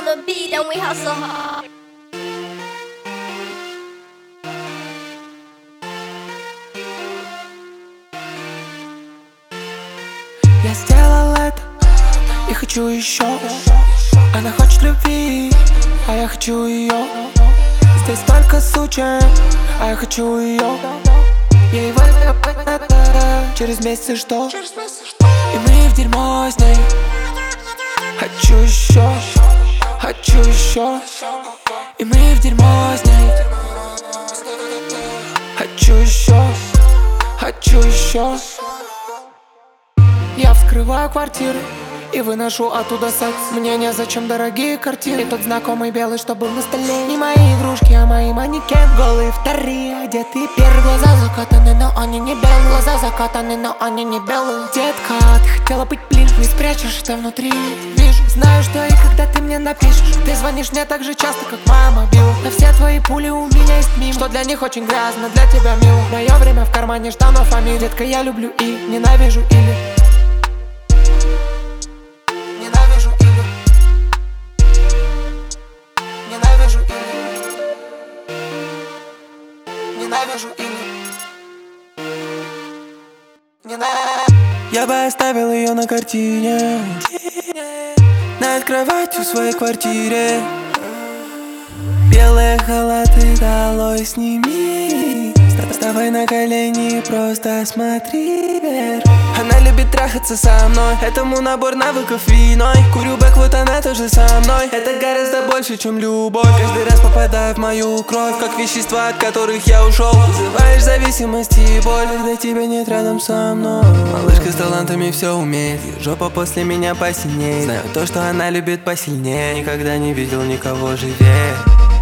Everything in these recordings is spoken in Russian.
on the beat and we hustle hard. Я сделал это и хочу еще. Она хочет любви, а я хочу ее. Здесь только сучек, а я хочу ее. Ей через месяц что? И мы в дерьмо с ней. Хочу еще, хочу еще. И мы в дерьмо с ней. Хочу еще, хочу еще. Я вскрываю квартиру и выношу оттуда секс. Мне незачем дорогие картины. И тот знакомый белый, что был на столе. Не мои игрушки, а мои манекен. Голые вторые, одетые первые. Глаза закатаны, но они не белые. Глаза закатаны, но они не белые. Детка, ты хотела быть блин. Не спрячешь это внутри. Вижу, знаю, что и когда ты мне напишешь. Ты звонишь мне так же часто, как мама била. На все твои пули у меня есть мимо. Что для них очень грязно, для тебя мило. Мое время в кармане, штанов фамилия. Детка, я люблю и ненавижу или ненавижу или я бы оставил ее на картине над кроватью в своей квартире. Белые халаты долой сними. Вставай на колени, просто смотри вверх. Она любит трахаться со мной. Этому набор навыков виной. Курю бэк, вот она тоже со мной. Это гораздо больше, чем любовь. Каждый раз попадаю в мою кровь, как вещества, от которых я ушел. Вызываешь зависимость и боль, когда тебя нет рядом со мной. Малышка с талантами все умеет. Ее жопа после меня посильнее. Знаю то, что она любит посильнее. Никогда не видел никого живее.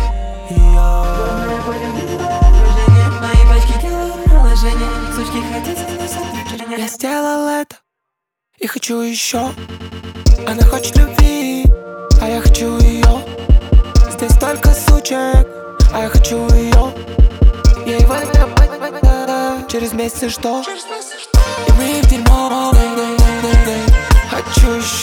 Я сделал это и хочу еще. Она хочет любви, а я хочу ее. Здесь только сучек, а я хочу ее. Ей через месяц что? И мы в дерьмо. Хочу еще.